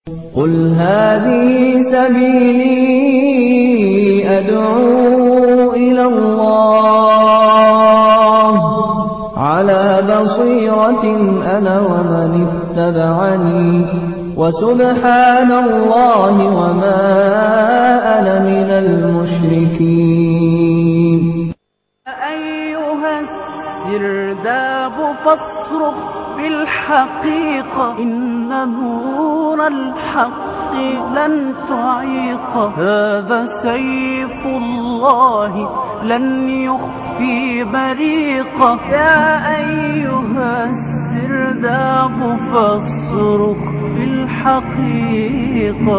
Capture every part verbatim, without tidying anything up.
قل هذه سبيلي أدعو إلى الله على بصيرة أنا ومن اتبعني وسبحان الله وما أنا من المشركين. أيها السرداب فاصرخ بالحقيقة إن نور الحق لن تعيق، هذا سيف الله لن يخفي بريقه. يا أيها السرداب فاصرخ بالحقيقة.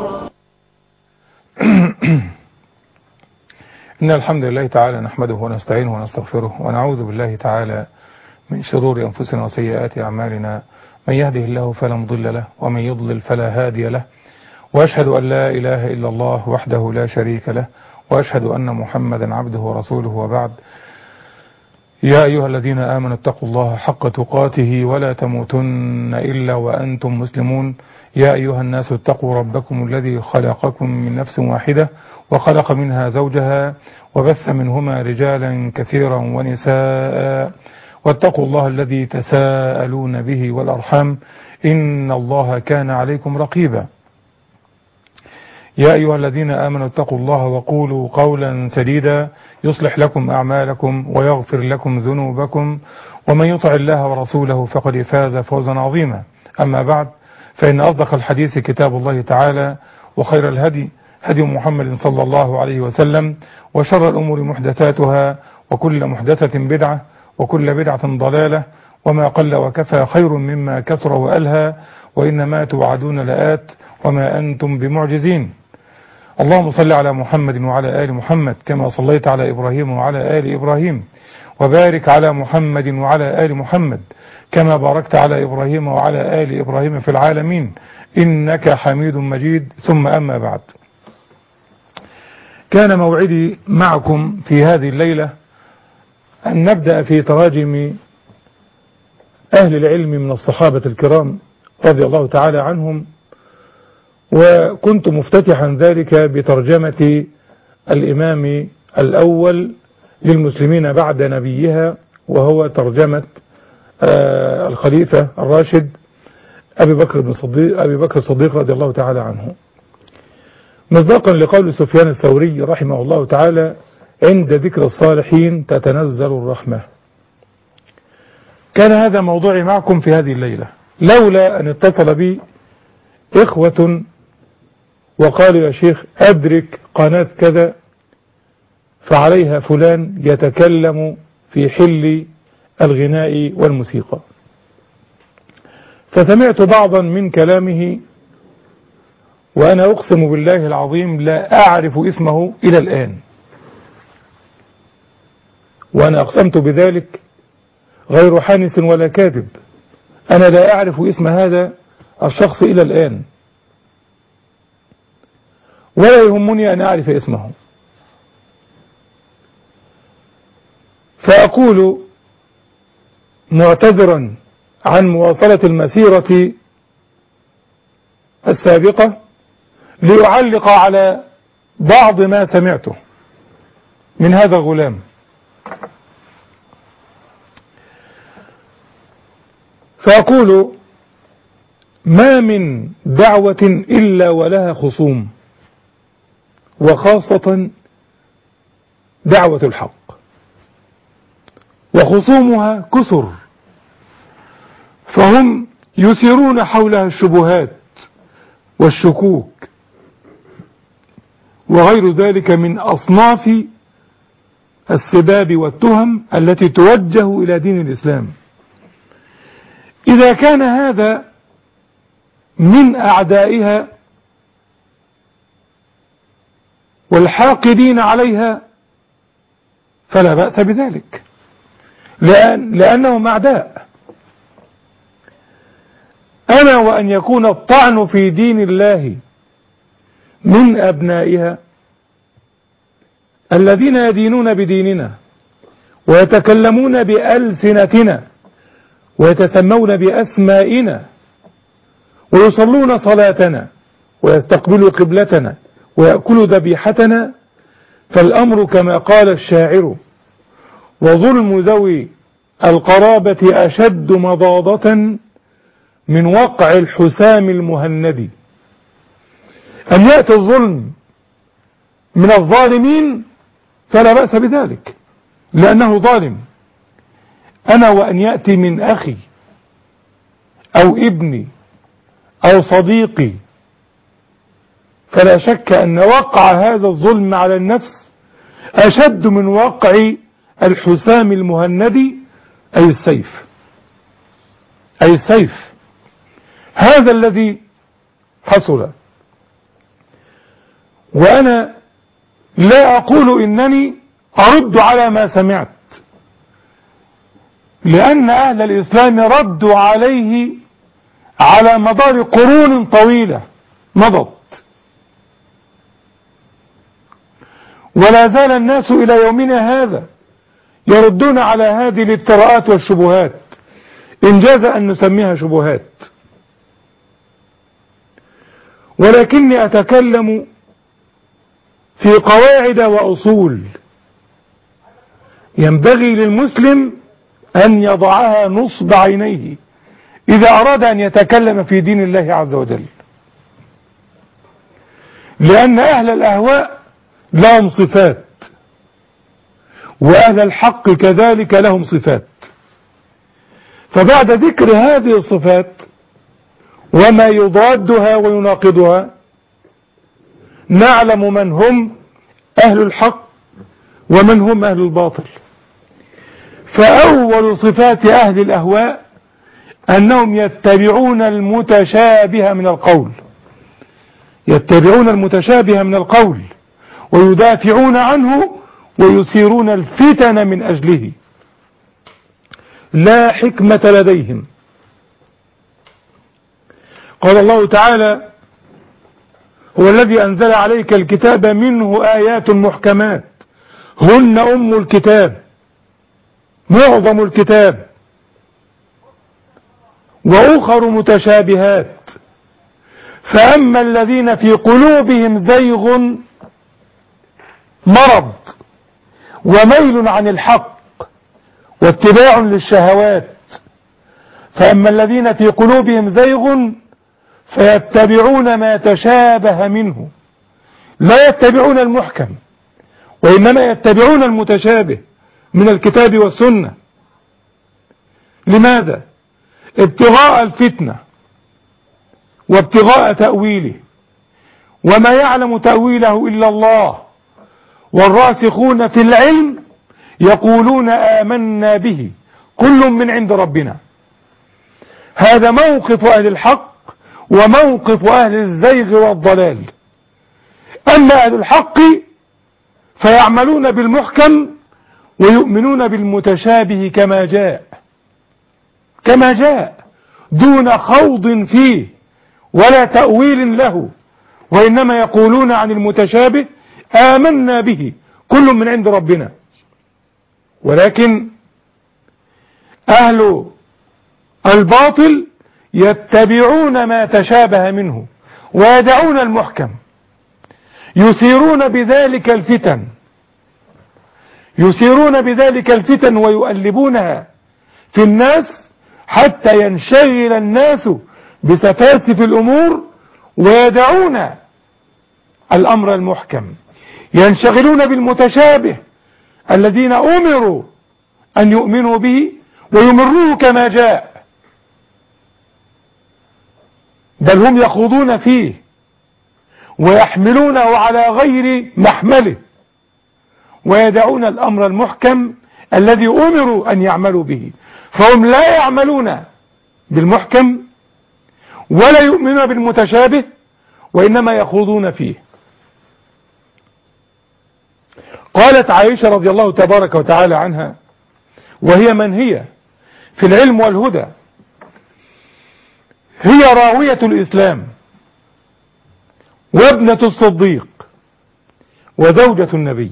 إن الحمد لله تعالى نحمده ونستعينه ونستغفره ونعوذ بالله تعالى من شرور أنفسنا وسيئات أعمالنا، من يهده الله فلا مضل له ومن يضلل فلا هادي له، وأشهد أن لا إله إلا الله وحده لا شريك له، وأشهد أن محمدا عبده ورسوله، وبعد. يا أيها الذين آمنوا اتقوا الله حق تقاته ولا تموتن إلا وأنتم مسلمون. يا أيها الناس اتقوا ربكم الذي خلقكم من نفس واحدة وخلق منها زوجها وبث منهما رجالا كثيرا ونساء، واتقوا الله الذي تساءلون به والأرحام إن الله كان عليكم رقيبا. يا أيها الذين آمنوا اتقوا الله وقولوا قولا سديدا يصلح لكم أعمالكم ويغفر لكم ذنوبكم، ومن يطع الله ورسوله فقد فاز فوزا عظيما. أما بعد، فإن أصدق الحديث كتاب الله تعالى، وخير الهدي هدي محمد صلى الله عليه وسلم، وشر الأمور محدثاتها، وكل محدثة بدعة، وكل بدعة ضلالة، وما قل وكفى خير مما كثر وألهى، وإنما توعدون لآت وما أنتم بمعجزين. اللهم صل على محمد وعلى آل محمد كما صليت على إبراهيم وعلى آل إبراهيم، وبارك على محمد وعلى آل محمد كما باركت على إبراهيم وعلى آل إبراهيم في العالمين إنك حميد مجيد. ثم أما بعد، كان موعدي معكم في هذه الليلة أن نبدأ في تراجم أهل العلم من الصحابة الكرام رضي الله تعالى عنهم، وكنت مفتتحا ذلك بترجمة الإمام الأول للمسلمين بعد نبيها، وهو ترجمة الخليفة الراشد أبي بكر بن صديق أبي بكر الصديق رضي الله تعالى عنه، مصداقا لقول سفيان الثوري رحمه الله تعالى: عند ذكر الصالحين تتنزل الرحمة. كان هذا موضوعي معكم في هذه الليلة، لولا أن اتصل بي إخوة وقالوا: يا شيخ أدرك قناة كذا فعليها فلان يتكلم في حل الغناء والموسيقى، فسمعت بعضا من كلامه وأنا أقسم بالله العظيم لا أعرف اسمه إلى الآن، وأنا أقسمت بذلك غير حانس ولا كاذب. أنا لا أعرف اسم هذا الشخص إلى الآن، ولا يهمني أن أعرف اسمه. فأقول معتذرا عن مواصلة المسيرة السابقة ليعلق على بعض ما سمعته من هذا الغلام. فأقول: ما من دعوة إلا ولها خصوم، وخاصة دعوة الحق، وخصومها كثر، فهم يثيرون حولها الشبهات والشكوك وغير ذلك من أصناف السباب والتهم التي توجه إلى دين الإسلام. إذا كان هذا من أعدائها والحاقدين عليها فلا بأس بذلك، لأن لأنهم أعداء. أنا وأن يكون الطعن في دين الله من أبنائها الذين يدينون بديننا ويتكلمون بألسنتنا ويتسمون بأسمائنا ويصلون صلاتنا ويستقبلوا قبلتنا ويأكلوا ذبيحتنا، فالأمر كما قال الشاعر: وظلم ذوي القرابة أشد مضاضة من وقع الحسام المهند. أن يأتي الظلم من الظالمين فلا بأس بذلك لأنه ظالم، أنا وأن يأتي من أخي أو ابني أو صديقي، فلا شك أن وقع هذا الظلم على النفس أشد من وقع الحسام المهند، أي السيف، أي السيف. هذا الذي حصل. وأنا لا أقول إنني أرد على ما سمعت، لأن أهل الإسلام ردوا عليه على مدار قرون طويلة مضت، ولا زال الناس إلى يومنا هذا يردون على هذه الافتراءات والشبهات، إن جاز أن نسميها شبهات. ولكني أتكلم في قواعد وأصول ينبغي للمسلم أن يضعها نصب عينيه إذا أراد أن يتكلم في دين الله عز وجل، لأن أهل الأهواء لهم صفات، وأهل الحق كذلك لهم صفات. فبعد ذكر هذه الصفات وما يضادها ويناقضها نعلم من هم أهل الحق ومن هم أهل الباطل. فأول صفات أهل الأهواء أنهم يتبعون المتشابه من القول، يتبعون المتشابه من القول ويدافعون عنه ويثيرون الفتن من أجله، لا حكمة لديهم. قال الله تعالى: هو الذي أنزل عليك الكتاب منه آيات محكمات هن أم الكتاب، معظم الكتاب، وأخر متشابهات، فأما الذين في قلوبهم زيغ مرض وميل عن الحق واتباع للشهوات، فأما الذين في قلوبهم زيغ فيتبعون ما تشابه منه، لا يتبعون المحكم وإنما يتبعون المتشابه من الكتاب والسنة. لماذا؟ ابتغاء الفتنة وابتغاء تأويله، وما يعلم تأويله إلا الله، والراسخون في العلم يقولون آمنا به كل من عند ربنا. هذا موقف أهل الحق وموقف أهل الزيغ والضلال. أما أهل الحق فيعملون بالمحكم ويؤمنون بالمتشابه كما جاء كما جاء دون خوض فيه ولا تأويل له، وإنما يقولون عن المتشابه آمنا به كل من عند ربنا. ولكن أهل الباطل يتبعون ما تشابه منه ويدعون المحكم، يثيرون بذلك الفتن يثيرون بذلك الفتن ويؤلبونها في الناس حتى ينشغل الناس بسفاسف الأمور ويدعون الأمر المحكم، ينشغلون بالمتشابه الذين أمروا أن يؤمنوا به ويمروه كما جاء، بل هم يخوضون فيه ويحملونه على غير محمله ويدعون الأمر المحكم الذي أمروا أن يعملوا به. فهم لا يعملون بالمحكم ولا يؤمنون بالمتشابه وإنما يخوضون فيه. قالت عائشة رضي الله تبارك وتعالى عنها، وهي من هي في العلم والهدى، هي راوية الإسلام وابنة الصديق وزوجة النبي،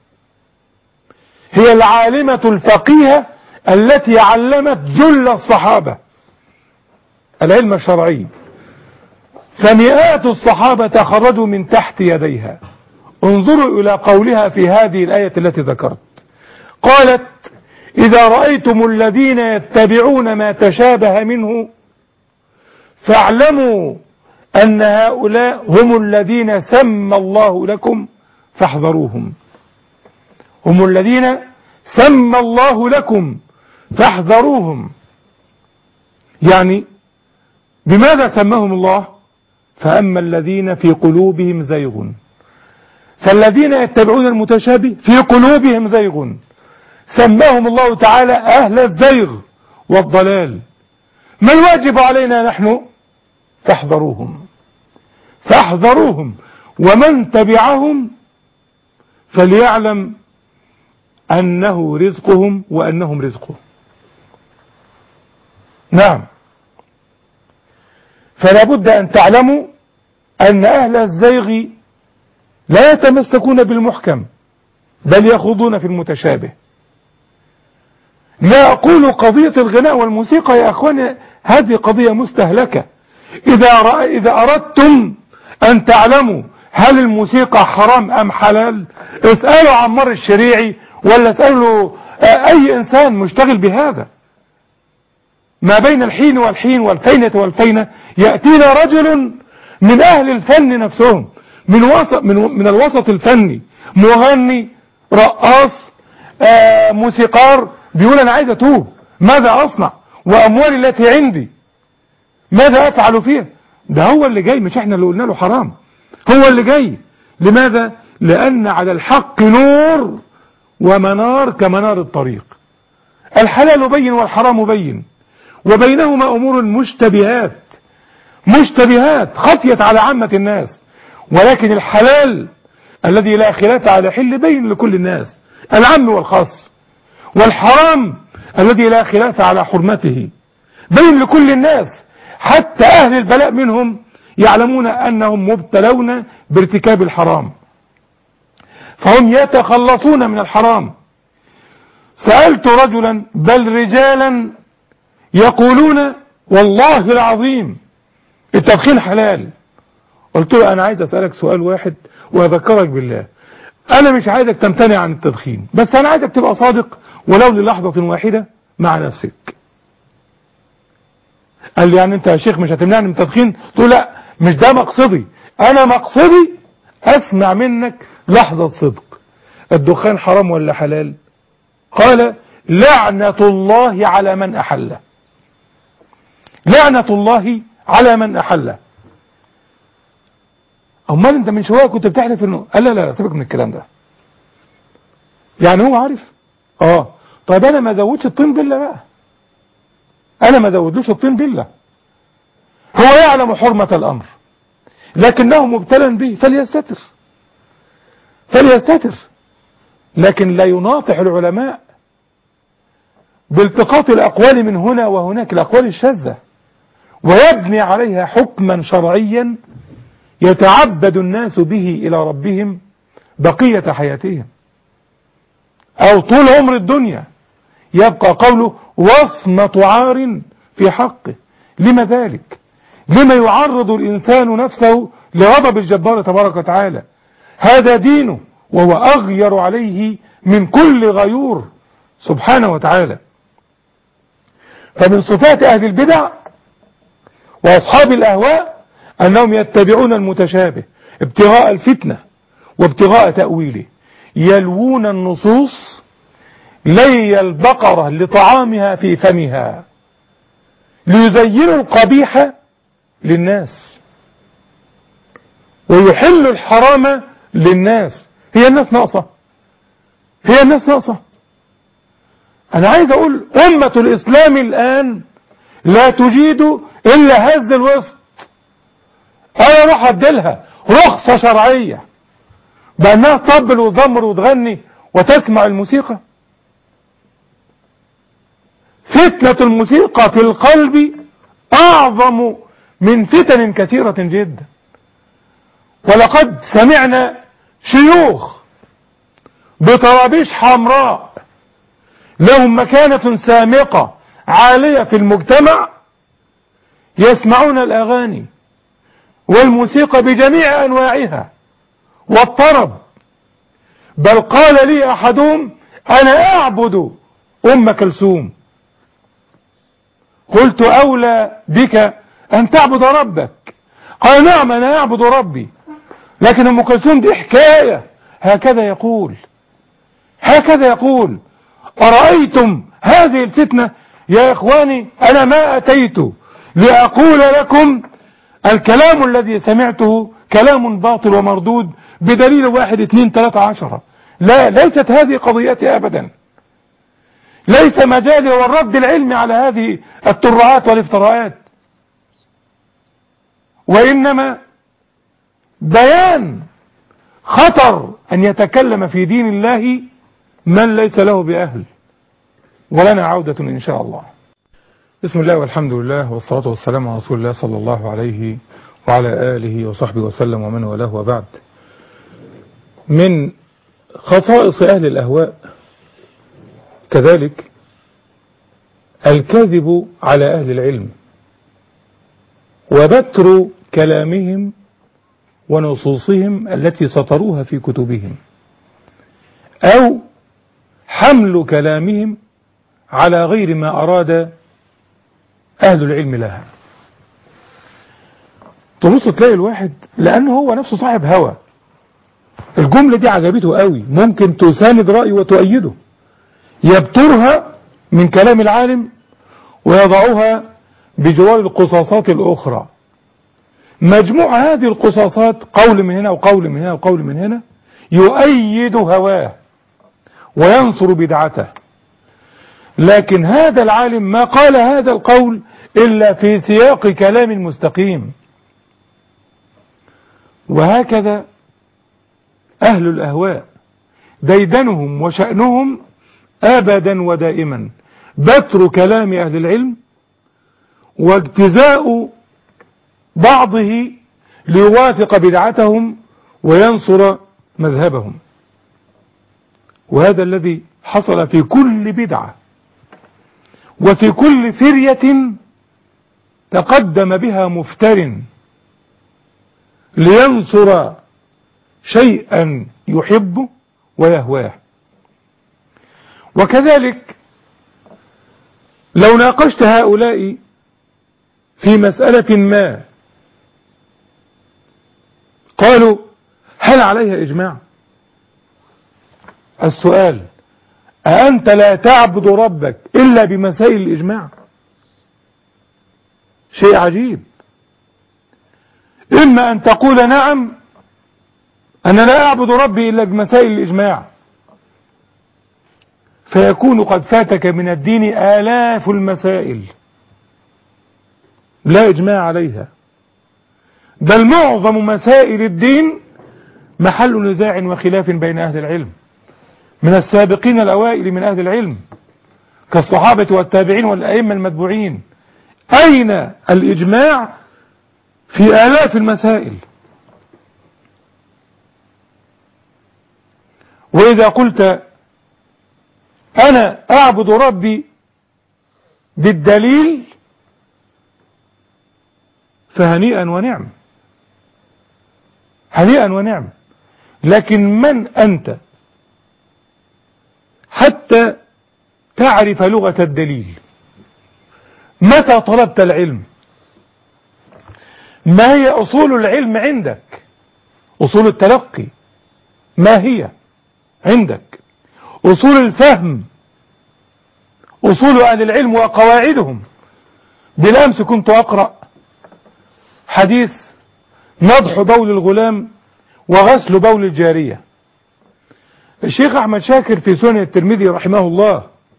هي العالمة الفقيهة التي علمت جل الصحابة العلم الشرعي، فمئات الصحابة خرجوا من تحت يديها. انظروا إلى قولها في هذه الآية التي ذكرت، قالت إذا رأيتم الذين يتبعون ما تشابه منه فاعلموا أن هؤلاء هم الذين سمى الله لكم فاحذروهم. هم الذين سمى الله لكم فاحذروهم. يعني بماذا سماهم الله؟ فأما الذين في قلوبهم زيغ، فالذين يتبعون المتشابه في قلوبهم زيغ سماهم الله تعالى أهل الزيغ والضلال. ما الواجب علينا نحن؟ فاحذروهم فاحذروهم ومن تبعهم فليعلم أنه رزقهم وأنهم رزقه. نعم، فلا بد أن تعلموا أن أهل الزيغ لا يتمسكون بالمحكم بل يخوضون في المتشابه. لا أقول قضية الغناء والموسيقى يا أخواني، هذه قضية مستهلكة. إذا, رأي إذا أردتم أن تعلموا هل الموسيقى حرام أم حلال اسألوا عمار الشريعي ولا اسألوا أي إنسان مشتغل بهذا. ما بين الحين والحين والفينة والفينة يأتينا رجل من أهل الفن نفسهم، من وسط من, من الوسط الفني، مغني، رقاص، آه موسيقار، بيقول أنا عايز أتوب، ماذا أصنع وأموالي التي عندي ماذا أفعل فيها؟ ده هو اللي جاي، مش احنا اللي قلنا له حرام، هو اللي جاي. لماذا؟ لأن على الحق نور ومنار كمنار الطريق. الحلال بين والحرام بين، وبينهما أمور مشتبهات مشتبهات خفيت على عامة الناس، ولكن الحلال الذي لا خلاف على حل بين لكل الناس العام والخاص، والحرام الذي لا خلاف على حرمته بين لكل الناس، حتى أهل البلاء منهم يعلمون أنهم مبتلون بارتكاب الحرام فهم يتخلصون من الحرام. سألت رجلا بل رجالا يقولون والله العظيم التدخين حلال. قلت له أنا عايز أسألك سؤال واحد وأذكرك بالله، أنا مش عايزك تمتنع عن التدخين، بس أنا عايزك تبقى صادق ولو للحظة واحدة مع نفسك. قال لي يعني أنت يا شيخ مش هتمنعني من التدخين؟ قلت له لا، مش ده مقصدي، أنا مقصدي أسمع منك لحظة صدق. الدخان حرام ولا حلال؟ قال لعنة الله على من أحله، لعنة الله على من أحله. أمال أنت من شوية كنت بتحلف إنه، قال لا لا سيبك من الكلام ده، يعني هو عارف. اه طيب أنا ما زودش الطين بلة بقى، أنا ما زودوش الطين بلة، هو يعلم حرمة الأمر لكنه مبتلى به فليستتر فليستتر لكن لا يناطح العلماء بالتقاط الأقوال من هنا وهناك، الأقوال الشاذة، ويبني عليها حكما شرعيا يتعبد الناس به إلى ربهم بقية حياتهم أو طول عمر الدنيا. يبقى قوله وصمة عار في حقه. لما ذلك؟ لما يعرض الإنسان نفسه لغضب الجبار تبارك وتعالى؟ هذا دينه وهو أغير عليه من كل غيور سبحانه وتعالى. فمن صفات أهل البدع وأصحاب الأهواء أنهم يتبعون المتشابه ابتغاء الفتنة وابتغاء تأويله، يلوون النصوص لي البقرة لطعامها في فمها، ليزينوا القبيح للناس ويحلوا الحرام للناس. هي الناس ناقصة؟ هي الناس ناقصة؟ أنا عايز أقول أمة الإسلام الآن لا تجيد إلا هز الوسط. أنا أروح أديلها رخصة شرعية بأنها تطبل وتزمر وتغني وتسمع الموسيقى. فتنة الموسيقى في القلب أعظم من فتن كثيرة جدا، ولقد سمعنا شيوخ بطرابيش حمراء لهم مكانة سامقة عالية في المجتمع يسمعون الأغاني والموسيقى بجميع أنواعها والطرب. بل قال لي أحدهم أنا أعبد أم كلثوم. قلت أولى بك أن تعبد ربك. قال نعم أنا أعبد ربي، لكن أم كلثوم دي حكاية. هكذا يقول هكذا يقول أرأيتم هذه الفتنة يا إخواني؟ أنا ما أتيت لأقول لكم الكلام الذي سمعته كلام باطل ومردود بدليل واحد اثنين ثلاثة عشرة. لا، ليست هذه قضيتي أبدا. ليس مجالي والرد العلمي على هذه الترعات والافتراءات، وإنما بيان خطر أن يتكلم في دين الله من ليس له بأهل. ولنا عودة إن شاء الله. بسم الله والحمد لله والصلاة والسلام على رسول الله صلى الله عليه وعلى آله وصحبه وسلم ومن والاه، وبعد. من خصائص أهل الأهواء كذلك الكذب على أهل العلم وبتر كلامهم ونصوصهم التي سطروها في كتبهم، أو حمل كلامهم على غير ما أراد أهل العلم لها. تبص تلاقي الواحد لأنه هو نفسه صاحب هوى، الجملة دي عجبته قوي، ممكن تساند رأيه وتؤيده، يبترها من كلام العالم ويضعها بجوار القصاصات الأخرى. مجموع هذه القصاصات قول من هنا وقول من هنا وقول من هنا يؤيد هواه وينصر بدعته. لكن هذا العالم ما قال هذا القول إلا في سياق كلام مستقيم. وهكذا أهل الأهواء ديدنهم وشأنهم أبدا ودائما بتر كلام أهل العلم واجتزاء بعضه ليوافق بدعتهم وينصر مذهبهم. وهذا الذي حصل في كل بدعة وفي كل فرية تقدم بها مفتر لينصر شيئا يحبه ويهواه. وكذلك لو ناقشت هؤلاء في مسألة ما قالوا هل عليها إجماع؟ السؤال: أأنت لا تعبد ربك إلا بمسائل الإجماع؟ شيء عجيب. إما أن تقول نعم أنا لا أعبد ربي إلا بمسائل الإجماع، فيكون قد فاتك من الدين آلاف المسائل لا إجماع عليها، بل معظم مسائل الدين محل نزاع وخلاف بين أهل العلم من السابقين الأوائل من أهل العلم كالصحابة والتابعين والأئمة المتبوعين. أين الإجماع في آلاف المسائل؟ وإذا قلت أنا أعبد ربي بالدليل فهنيئا ونعم، هنيئا ونعم. لكن من أنت حتى تعرف لغة الدليل؟ متى طلبت العلم؟ ما هي أصول العلم عندك؟ أصول التلقي ما هي عندك؟ أصول الفهم، أصول أهل العلم وقواعدهم. بالأمس كنت أقرأ حديث نضح بول الغلام وغسل بول الجارية. الشيخ أحمد شاكر في سنن الترمذي رحمه الله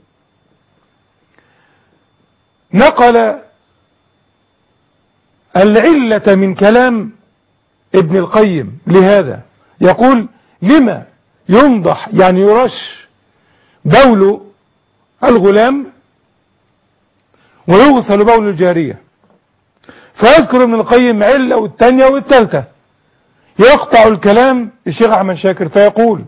نقل العلة من كلام ابن القيم لهذا، يقول لما ينضح يعني يرش بول الغلام ويغسل بول الجارية، فيذكر ابن القيم علة والثانية والثالثة، يقطع الكلام الشيخ أحمد شاكر فيقول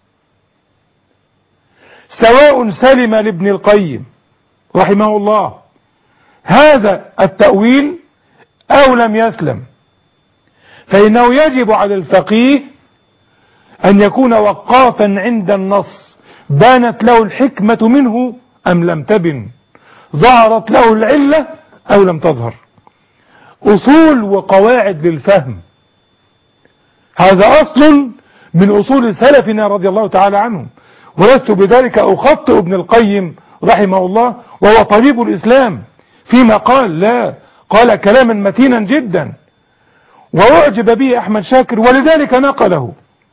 سواء سلم لابن القيم رحمه الله هذا التأويل أو لم يسلم، فإنه يجب على الفقيه أن يكون وقافا عند النص، بانت له الحكمة منه أم لم تبن، ظهرت له العلة أو لم تظهر. أصول وقواعد للفهم، هذا أصل من أصول سلفنا رضي الله تعالى عنهم، ولست بذلك أخطئ ابن القيم رحمه الله وهو طبيب الإسلام فيما قال، لا، قال كلاما متينا جدا وأعجب به أحمد شاكر ولذلك نقله،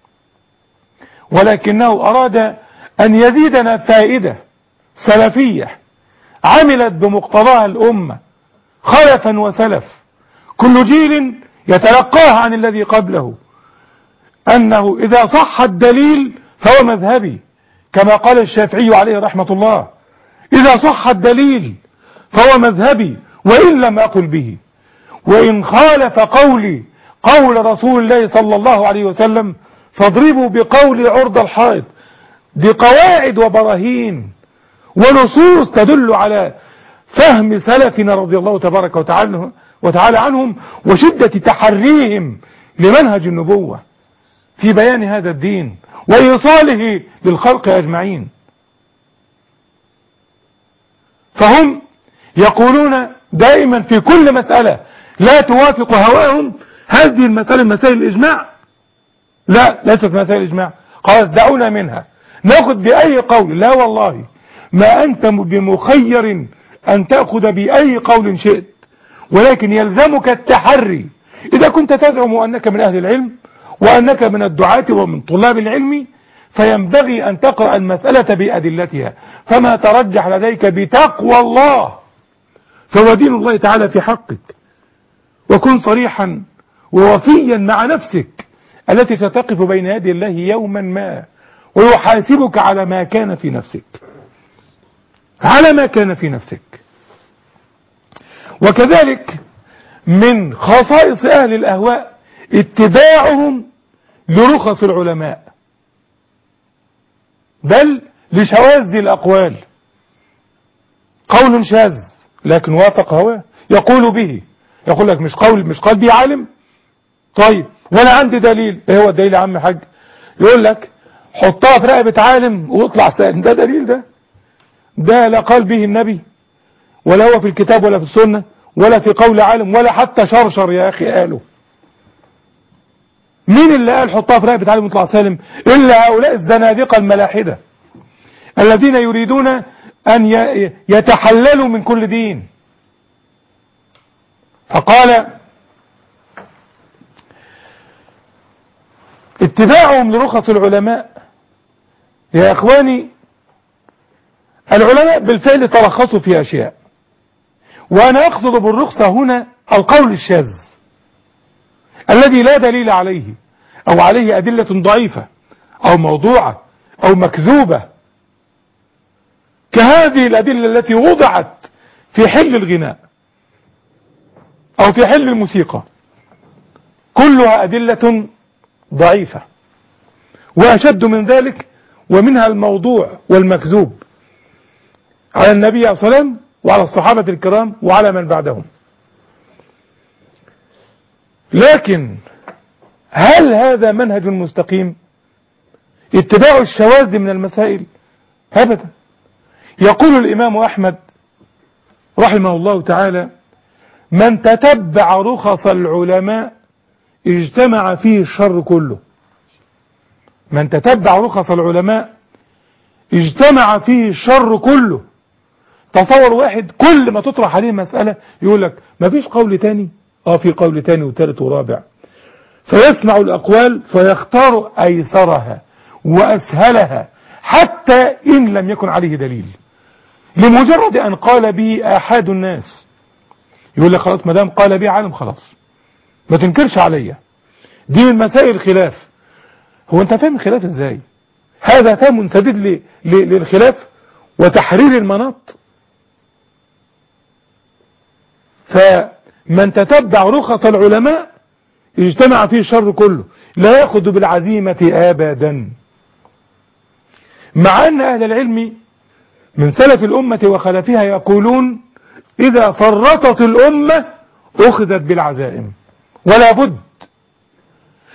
ولكنه أراد أن يزيدنا فائدة سلفية عملت بمقتضاها الأمة خلفا وسلف، كل جيل يتلقاها عن الذي قبله، أنه إذا صح الدليل فهو مذهبي، كما قال الشافعي عليه رحمة الله: إذا صح الدليل فهو مذهبي وإن لم أقل به، وإن خالف قولي قول رسول الله صلى الله عليه وسلم فاضربوا بقول عرض الحائط. دي قواعد وبراهين ونصوص تدل على فهم سلفنا رضي الله تبارك وتعالى, وتعالى عنهم وشدة تحريهم لمنهج النبوة في بيان هذا الدين وإيصاله للخلق أجمعين. فهم يقولون دائما في كل مسألة لا توافق هواهم، هذه المسألة مسائل الإجماع، لا، ليست مسائل الإجماع، قال دعونا منها نأخذ بأي قول، لا والله ما أنت بمخير أن تأخذ بأي قول شئت، ولكن يلزمك التحري. إذا كنت تزعم أنك من أهل العلم وأنك من الدعاة ومن طلاب العلم فينبغي أن تقرأ المسألة بأدلتها، فما ترجح لديك بتقوى الله فهو دين الله تعالى في حقك، وكن صريحا ووفيا مع نفسك التي ستقف بين يدي الله يوما ما ويحاسبك على ما كان في نفسك، على ما كان في نفسك. وكذلك من خصائص أهل الأهواء اتباعهم لرخص العلماء بل لشواذ الأقوال، قول شاذ لكن وافق هواه يقول به، يقول لك مش قول مش قال به عالم، طيب وانا عندي دليل، ايه هو الدليل يا عم حاج؟ يقول لك حطها في رقبة عالم واطلع سائل، ده دليل؟ ده ده لا قال به النبي ولا هو في الكتاب ولا في السنة ولا في قول عالم ولا حتى شرشر يا اخي قاله. مين اللي قال حطها في رقبة عالم واطلع سالم الا هؤلاء الزنادقة الملاحدة الذين يريدون ان يتحللوا من كل دين. فقال اتباعهم لرخص العلماء. يا اخواني، العلماء بالفعل ترخصوا في اشياء، وانا اقصد بالرخصة هنا القول الشاذ الذي لا دليل عليه او عليه ادلة ضعيفة او موضوعة او مكذوبة، كهذه الادلة التي وضعت في حل الغناء او في حل الموسيقى، كلها ادلة ضعيفة. واشد من ذلك ومنها الموضوع والمكذوب على النبي عليه الصلاة والسلام وعلى الصحابة الكرام وعلى من بعدهم. لكن هل هذا منهج مستقيم؟ اتباع الشواذ من المسائل؟ أبدا. يقول الإمام أحمد رحمه الله تعالى: من تتبع رخص العلماء اجتمع فيه الشر كله. من تتبع رخص العلماء اجتمع فيه الشر كله. تصور واحد كل ما تطرح عليه مسألة يقول لك ما فيش قول تاني، اه في قول تاني وثالث ورابع، فيسمع الأقوال فيختار أيسرها وأسهلها حتى إن لم يكن عليه دليل، لمجرد أن قال به أحد الناس يقول لك خلاص ما دام قال به عالم خلاص ما تنكرش عليا. دي من مسائل الخلاف. هو انت فاهم الخلاف ازاي؟ هذا فهم سديد للخلاف وتحرير المناط. فمن تتبع رخص العلماء اجتمع فيه الشر كله، لا يأخذ بالعزيمة أبدا. مع أن أهل العلم من سلف الأمة وخلفها يقولون إذا فرطت الأمة أخذت بالعزائم، ولا بد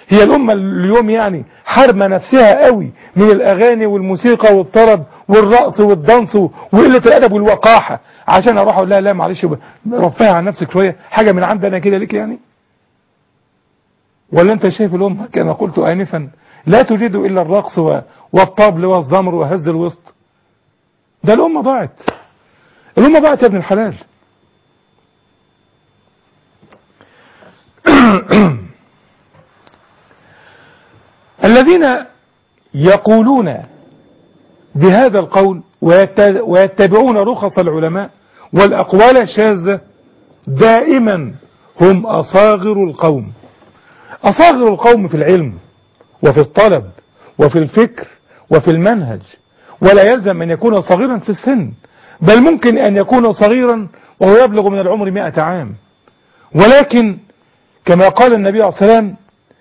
هي الأمة اليوم يعني حرمة نفسها قوي من الأغاني والموسيقى والطرب والرقص والدنس وقلة الأدب والوقاحة عشان أروح أقول لها لا معلش رفعها عن نفسك شوية، حاجة من عندنا كده ليك يعني؟ ولا أنت شايف الأمة كما قلت آنفا لا تجد إلا الرقص والطبل والزمر وهز الوسط؟ ده الأمة ضاعت، الأمة ضاعت يا ابن الحلال. الذين يقولون بهذا القول ويتبعون رخص العلماء والأقوال الشاذة دائما هم أصاغر القوم، أصاغر القوم في العلم وفي الطلب وفي الفكر وفي المنهج، ولا يلزم أن يكون صغيرا في السن، بل ممكن أن يكون صغيرا وهو يبلغ من العمر مئة عام. ولكن كما قال النبي عليه الصلاة والسلام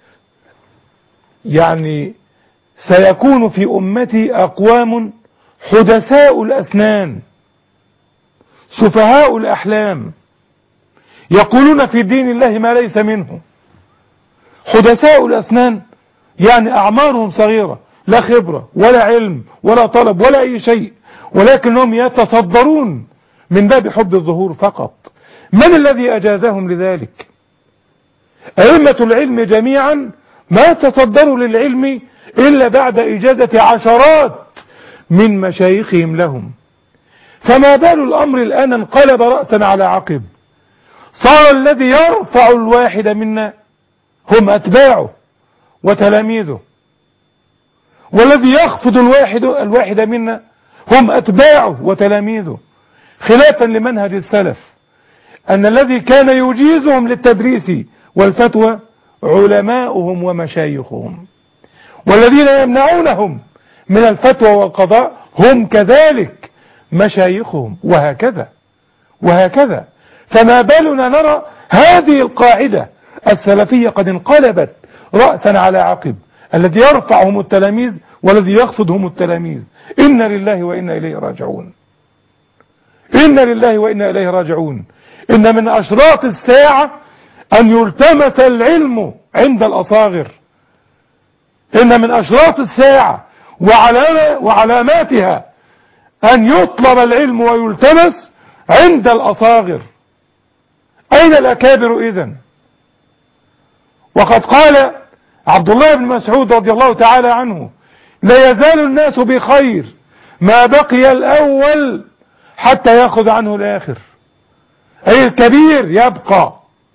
يعني سيكون في أمتي أقوام حدثاء الأسنان سفهاء الأحلام يقولون في دين الله ما ليس منه. حدثاء الأسنان يعني أعمارهم صغيرة، لا خبرة ولا علم ولا طلب ولا أي شيء، ولكنهم يتصدرون من باب حب الظهور فقط. من الذي أجازهم لذلك؟ أئمة العلم جميعا ما تصدروا للعلم إلا بعد إجازة عشرات من مشايخهم لهم. فما بال الأمر الآن انقلب رأسا على عقب، صار الذي يرفع الواحد منا هم أتباعه وتلاميذه، والذي يخفض الواحد الواحد منا هم أتباعه وتلاميذه، خلافا لمنهج السلف أن الذي كان يجيزهم للتدريس والفتوى علماؤهم ومشايخهم، والذين يمنعونهم من الفتوى والقضاء هم كذلك مشايخهم، وهكذا وهكذا. فما بالنا نرى هذه القاعدة السلفية قد انقلبت رأسا على عقب، الذي يرفعهم التلاميذ والذي يخفضهم التلاميذ. إنا لله وإنا إليه راجعون، إنا لله وإنا إليه راجعون. إن من أشراط الساعة أن يلتمس العلم عند الأصاغر، إن من أشراط الساعة وعلاماتها أن يطلب العلم ويلتمس عند الأصاغر. أين الأكابر إذن؟ وقد قال عبد الله بن مسعود رضي الله تعالى عنه: لا يزال الناس بخير ما بقي الأول حتى يأخذ عنه الآخر. أي الكبير يبقى،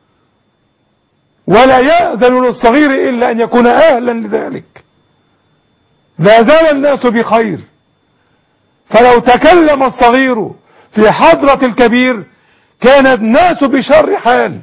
ولا يأذن للصغير إلا أن يكون أهلا لذلك. لا يزال الناس بخير، فلو تكلم الصغير في حضرة الكبير كان الناس بشر حال.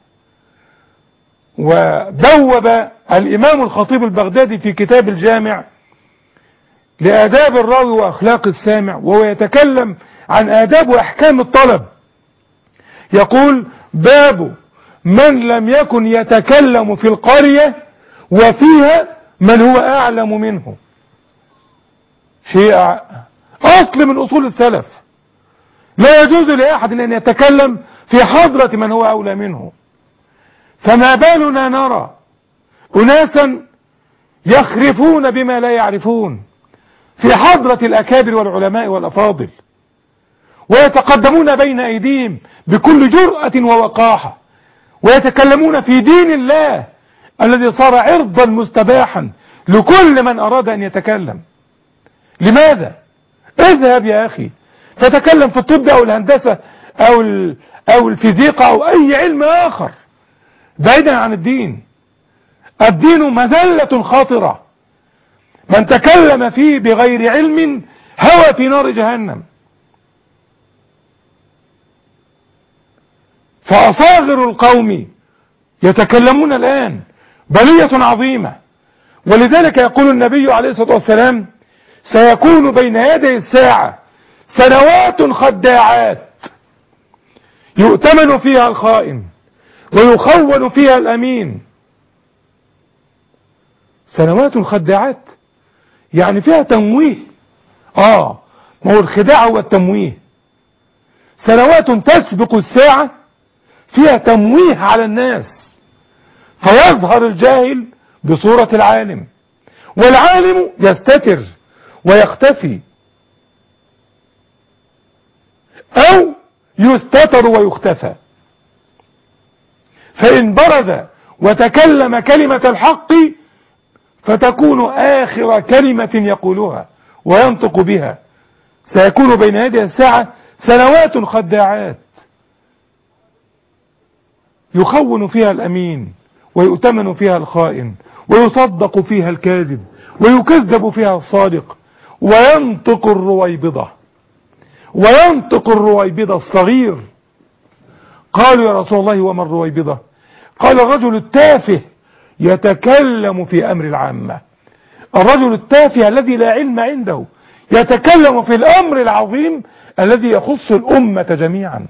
ودوب الإمام الخطيب البغدادي في كتاب الجامع لآداب الراوي وأخلاق السامع، وهو يتكلم عن آداب وأحكام الطلب، يقول: باب من لم يكن يتكلم في القرية وفيها من هو أعلم منه. شيء أصل من أصول السلف، لا يجوز لأحد أن يتكلم في حضرة من هو أولى منه. فما بالنا نرى أناسا يخرفون بما لا يعرفون في حضرة الأكابر والعلماء والأفاضل، ويتقدمون بين أيديهم بكل جرأة ووقاحة، ويتكلمون في دين الله الذي صار عرضا مستباحا لكل من أراد أن يتكلم. لماذا؟ اذهب يا أخي فتكلم في الطب أو الهندسة أو, أو الفيزيقا أو أي علم آخر بعيدا عن الدين. الدين مذلة خاطرة، من تكلم فيه بغير علم هوى في نار جهنم. فأصاغر القوم يتكلمون الآن بلية عظيمة، ولذلك يقول النبي عليه الصلاة والسلام: سيكون بين يدي الساعة سنوات خداعات يؤتمن فيها الخائن ويخون فيها الأمين. سنوات خداعات يعني فيها تمويه. آه ما هو الخداع هو التمويه. سنوات تسبق الساعة فيها تمويه على الناس، فيظهر الجاهل بصورة العالم، والعالم يستتر ويختفي أو يستتر ويختفى. فإن برز وتكلم كلمة الحق فتكون آخر كلمة يقولها وينطق بها. سيكون بين يدي الساعة سنوات خداعات يخون فيها الأمين ويؤتمن فيها الخائن ويصدق فيها الكاذب ويكذب فيها الصادق، وينطق الرويبضة وينطق الرويبضة الصغير. قالوا يا رسول الله وما الرويبضة؟ قال الرجل التافه يتكلم في أمر العامة. الرجل التافه الذي لا علم عنده يتكلم في الأمر العظيم الذي يخص الأمة جميعا،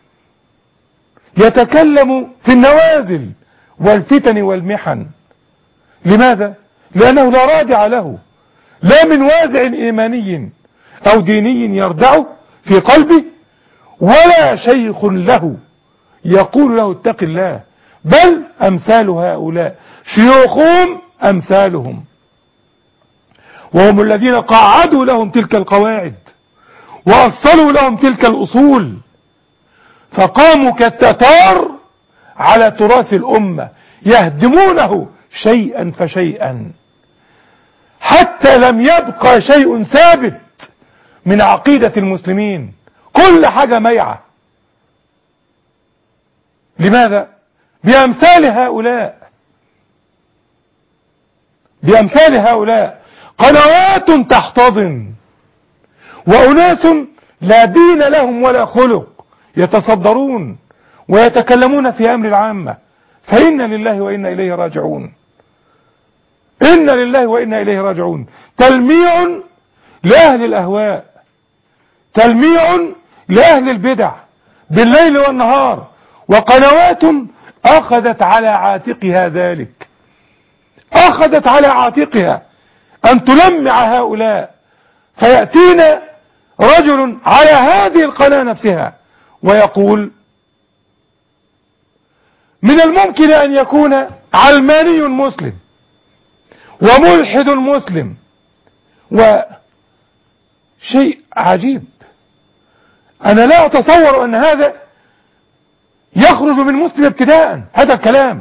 يتكلم في النوازل والفتن والمحن. لماذا؟ لأنه لا رادع له، لا من وازع إيماني أو ديني يردعه في قلبه، ولا شيخ له يقول له اتق الله، بل أمثال هؤلاء شيوخهم أمثالهم، وهم الذين قعدوا لهم تلك القواعد وأصلوا لهم تلك الأصول، فقاموا كالتتار على تراث الأمة يهدمونه شيئا فشيئا، حتى لم يبقى شيء ثابت من عقيدة المسلمين، كل حاجة ميعة. لماذا؟ بأمثال هؤلاء بأمثال هؤلاء قنوات تحتضن، وأناس لا دين لهم ولا خلق يتصدرون ويتكلمون في أمر العامة. فإن لله وإنا إليه راجعون، إن لله وإنا إليه راجعون. تلميع لأهل الأهواء، تلميع لأهل البدع بالليل والنهار، وقنوات أخذت على عاتقها ذلك، أخذت على عاتقها أن تلمع هؤلاء. فيأتينا رجل على هذه القناة نفسها ويقول من الممكن أن يكون علماني مسلم وملحد مسلم، وشيء عجيب، أنا لا أتصور أن هذا يخرج من مسلم ابتداء، هذا الكلام،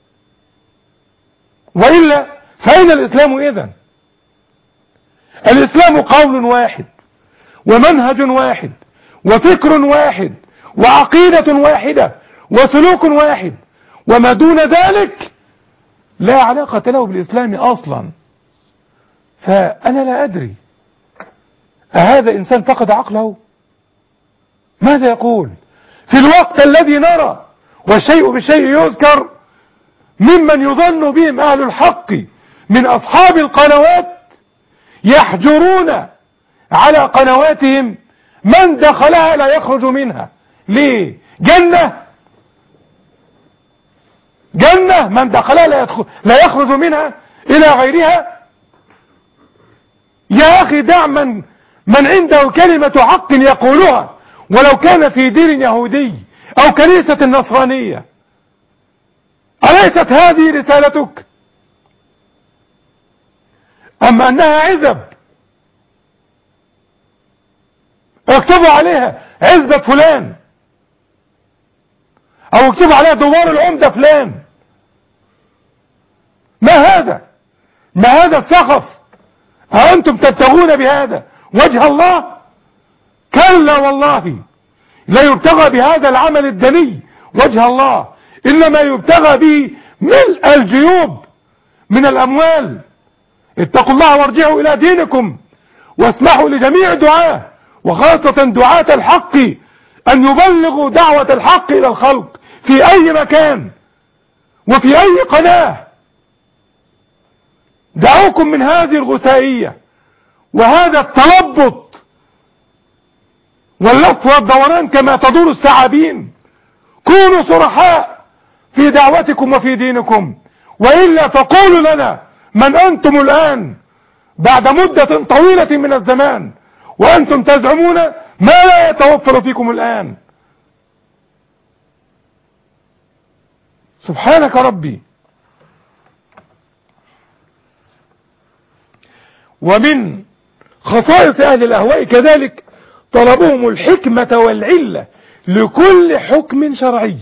وإلا فأين الإسلام إذن؟ الإسلام قول واحد ومنهج واحد وفكر واحد وعقيدة واحدة وسلوك واحد، وما دون ذلك لا علاقة له بالإسلام أصلا. فأنا لا أدري أهذا إنسان فقد عقله؟ ماذا يقول في الوقت الذي نرى والشيء بالشيء يذكر ممن يظن بهم أهل الحق من أصحاب القنوات يحجرون على قنواتهم من دخلها لا يخرج منها؟ ليه؟ جنة جنة من دخلها لا, يدخل لا يخرج منها إلى غيرها. يا أخي دع من, من عنده كلمة حق يقولها ولو كان في دين يهودي أو كنيسة نصرانية. أليست هذه رسالتك؟ أما أنها عزب اكتبوا عليها عزبة فلان، أو اكتبوا عليها دوار العمدة فلان. ما هذا؟ ما هذا السخف؟ أأنتم تبتغون بهذا وجه الله؟ كلا والله لا يبتغى بهذا العمل الدني وجه الله، إنما يبتغى به ملء الجيوب من الأموال. اتقوا الله وارجعوا إلى دينكم، واسمحوا لجميع الدعاة وخاصة دعاة الحق أن يبلغوا دعوة الحق إلى الخلق في أي مكان وفي أي قناة. دعوكم من هذه الغثائية وهذا التلبط واللف والدوران كما تدور الثعابين. كونوا صرحاء في دعوتكم وفي دينكم، وإلا فقولوا لنا من أنتم الآن بعد مدة طويلة من الزمان وأنتم تزعمون ما لا يتوفر فيكم الآن. سبحانك ربي. ومن خصائص أهل الأهواء كذلك طلبهم الحكمة والعلة لكل حكم شرعي.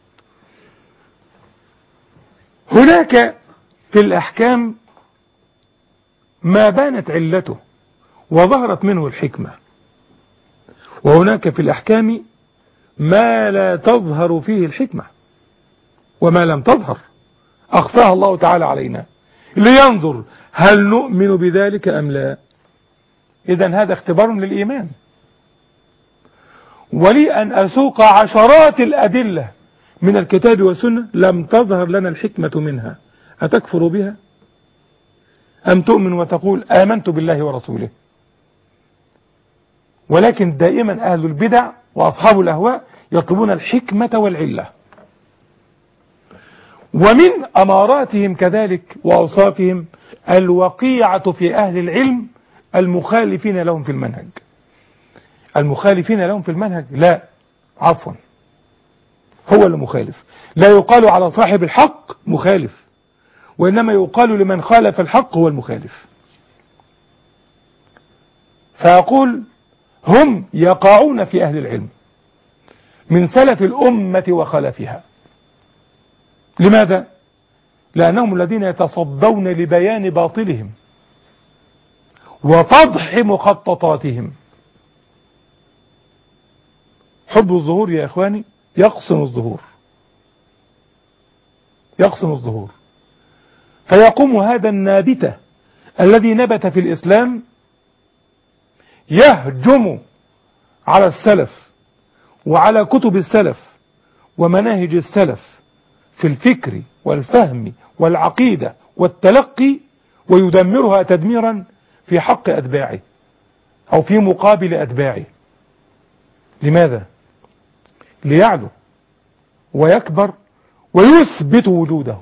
هناك في الأحكام ما بانت علته وظهرت منه الحكمة، وهناك في الأحكام ما لا تظهر فيه الحكمة وما لم تظهر أخفاها الله تعالى علينا لينظر هل نؤمن بذلك أم لا. إذن هذا اختبار للإيمان. ولي أن أسوق عشرات الأدلة من الكتاب والسنة لم تظهر لنا الحكمة منها، أتكفر بها أم تؤمن وتقول آمنت بالله ورسوله؟ ولكن دائما أهل البدع وأصحاب الأهواء يطلبون الحكمة والعلة. ومن أماراتهم كذلك وأوصافهم الوقيعة في أهل العلم المخالفين لهم في المنهج. المخالفين لهم في المنهج لا، عفوا، هو اللي مخالف. لا يقال على صاحب الحق مخالف، وإنما يقال لمن خالف الحق هو المخالف. فأقول هم يقعون في أهل العلم من سلف الأمة وخلفها. لماذا؟ لأنهم الذين يتصدون لبيان باطلهم وتضح مخططاتهم. حب الظهور يا إخواني يقصن الظهور، يقصن الظهور. فيقوم هذا النابتة الذي نبت في الإسلام يهجم على السلف وعلى كتب السلف ومناهج السلف في الفكر والفهم والعقيدة والتلقي، ويدمرها تدميرا في حق أتباعه أو في مقابل أتباعه. لماذا؟ ليعلو ويكبر ويثبت وجوده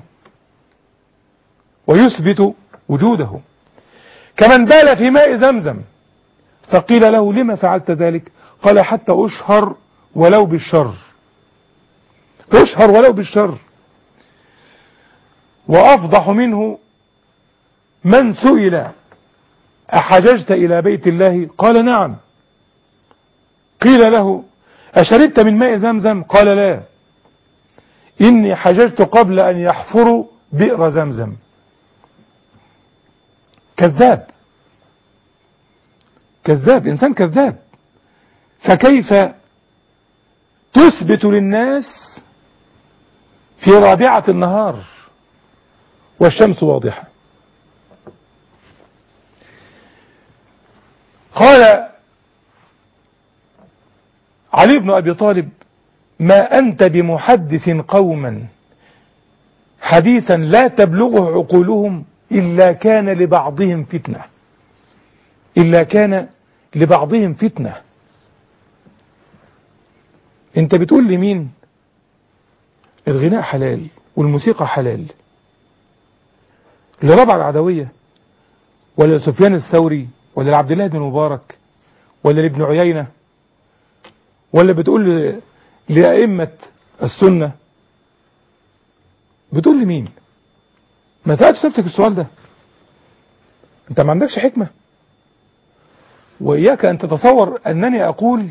ويثبت وجوده كمن بال في ماء زمزم فقيل له لما فعلت ذلك؟ قال حتى أشهر ولو بالشر، أشهر ولو بالشر. وأفضح منه من سئل أحججت إلى بيت الله؟ قال نعم. قيل له أشربت من ماء زمزم؟ قال لا، إني حججت قبل أن يحفروا بئر زمزم. كذاب، كذاب، إنسان كذاب. فكيف تثبت للناس في رابعة النهار والشمس واضحة؟ قال علي بن أبي طالب ما أنت بمحدث قوما حديثا لا تبلغه عقولهم إلا كان لبعضهم فتنة، إلا كان لبعضهم فتنة. انت بتقول لي مين الغناء حلال والموسيقى حلال؟ لربع العدوية ولا لسفيان الثوري ولا لعبد الله بن مبارك ولا لابن عيينة ولا بتقول لأئمة السنة؟ بتقول لي مين؟ ما تسألش نفسك السؤال ده. انت ما عندكش حكمة. وإياك أن تتصور أنني أقول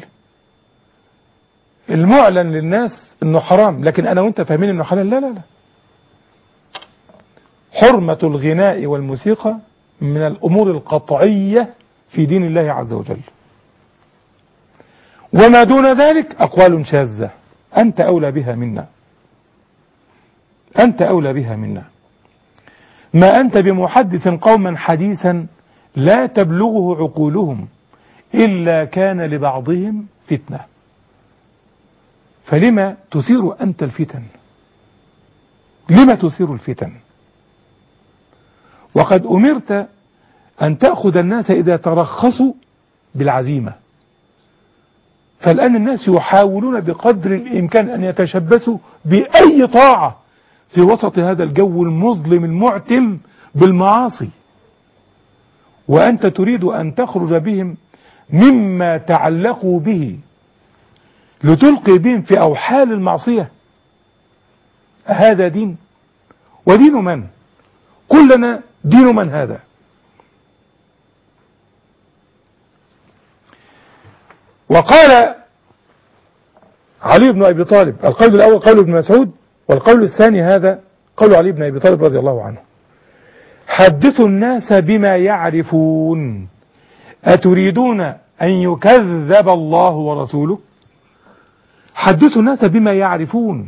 المعلن للناس أنه حرام لكن أنا وأنت فاهمين أنه حلال. لا لا لا، حرمة الغناء والموسيقى من الأمور القطعية في دين الله عز وجل، وما دون ذلك أقوال شاذة أنت أولى بها منا، أنت أولى بها منا. ما أنت بمحدث قوما حديثا لا تبلغه عقولهم إلا كان لبعضهم فتنة. فلما تثير أنت الفتن؟ لما تثير الفتن؟ وقد أمرت أن تأخذ الناس إذا ترخصوا بالعزيمة. فالآن الناس يحاولون بقدر الإمكان أن يتشبثوا بأي طاعة في وسط هذا الجو المظلم المعتم بالمعاصي، وأنت تريد أن تخرج بهم مما تعلقوا به لتلقي بهم في أوحال المعصية. هذا دين؟ ودين من؟ قل لنا دين من هذا؟ وقال علي بن أبي طالب، القول الأول قول ابن مسعود، والقول الثاني هذا قول علي بن أبي طالب رضي الله عنه: حدثوا الناس بما يعرفون، أتريدون أن يكذب الله ورسوله؟ حدثوا الناس بما يعرفون،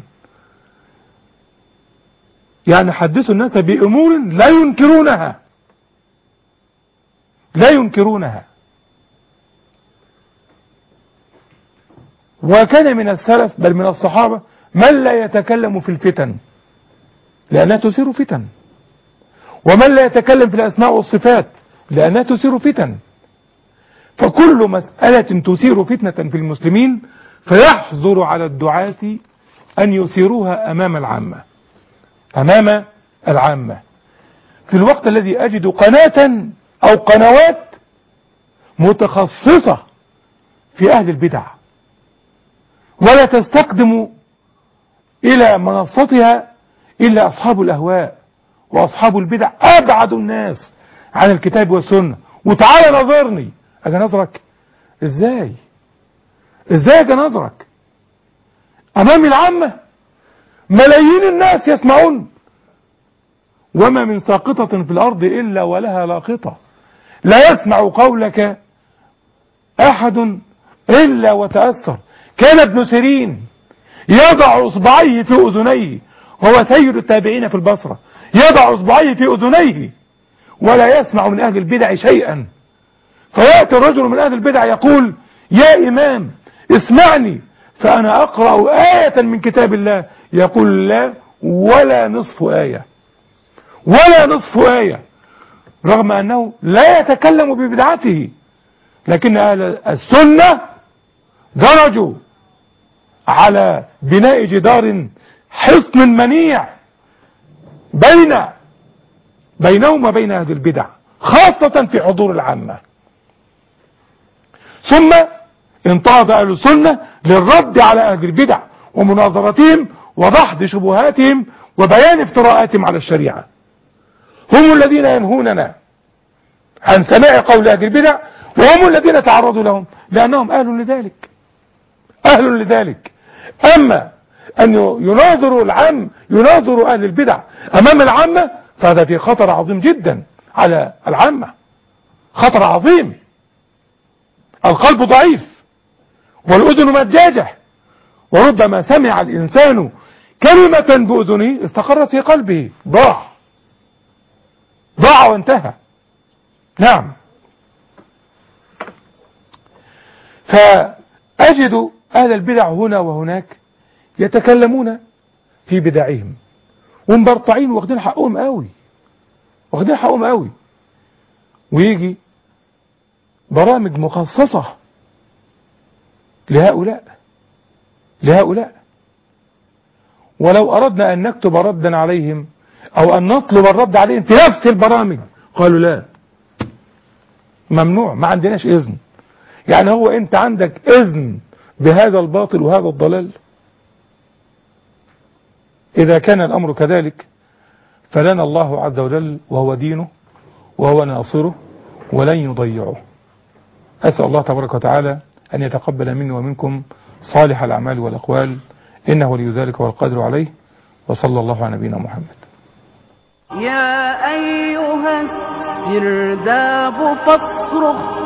يعني حدثوا الناس بأمور لا ينكرونها لا ينكرونها. وكان من السلف بل من الصحابة من لا يتكلم في الفتن لأنها تثير فتن، ومن لا يتكلم في الأسماء والصفات لأنها تثير فتن. فكل مسألة تثير فتنة في المسلمين فيحظر على الدعاة أن يثيروها أمام العامة أمام العامة في الوقت الذي أجد قناة أو قنوات متخصصة في أهل البدع، ولا تستقدم إلى منصتها إلا أصحاب الأهواء وأصحاب البدع، أبعد الناس عن الكتاب والسنة. وتعالى نظرني، أجي نظرك إزاي إزاي أجي نظرك أمام العامة؟ ملايين الناس يسمعون، وما من ساقطة في الأرض إلا ولها لاقطة، لا يسمع قولك أحد إلا وتأثر. كان ابن سيرين يضع إصبعيه في أذنيه، وهو سيد التابعين في البصرة، يضع إصبعيه في أذنيه ولا يسمع من أهل البدع شيئا، فيأتي الرجل من أهل البدع يقول: يا إمام اسمعني فأنا أقرأ آية من كتاب الله. يقول: لا ولا نصف آية ولا نصف آية، رغم أنه لا يتكلم ببدعته. لكن أهل السنة درجوا على بناء جدار حصن منيع بين بينهم وبين أهل البدع، خاصة في حضور العامة. ثم انتهض أهل السنة للرد على أهل البدع ومناظرتهم وضحض شبهاتهم وبيان افتراءاتهم على الشريعة. هم الذين ينهوننا عن سماع قول أهل البدع، وهم الذين تعرضوا لهم لأنهم أهل لذلك أهل لذلك. أما أن يناظروا العام يناظروا أهل البدع أمام العامة، فهذا في خطر عظيم جدا على العامة، خطر عظيم. القلب ضعيف والأذن مجاجة، وربما سمع الإنسان كلمة بأذنه استقرت في قلبه، ضاع ضاع وانتهى. نعم. فأجد أهل البدع هنا وهناك يتكلمون في بدعهم ومبرطعين واخدين حقهم قوي واخدين حقهم قوي ويجي برامج مخصصة لهؤلاء لهؤلاء ولو أردنا أن نكتب ردا عليهم أو أن نطلب الرد عليهم في نفس البرامج قالوا لا، ممنوع، ما عندناش إذن. يعني هو أنت عندك إذن بهذا الباطل وهذا الضلال؟ إذا كان الأمر كذلك فلنا الله عز وجل وهو دينه وهو ناصره ولن يضيعه. أسأل الله تبارك وتعالى أن يتقبل مني ومنكم صالح الأعمال والأقوال، إنه ولي ذلك والقادر عليه، وصلى الله على نبينا محمد. يا أيها السرداب فاصرخ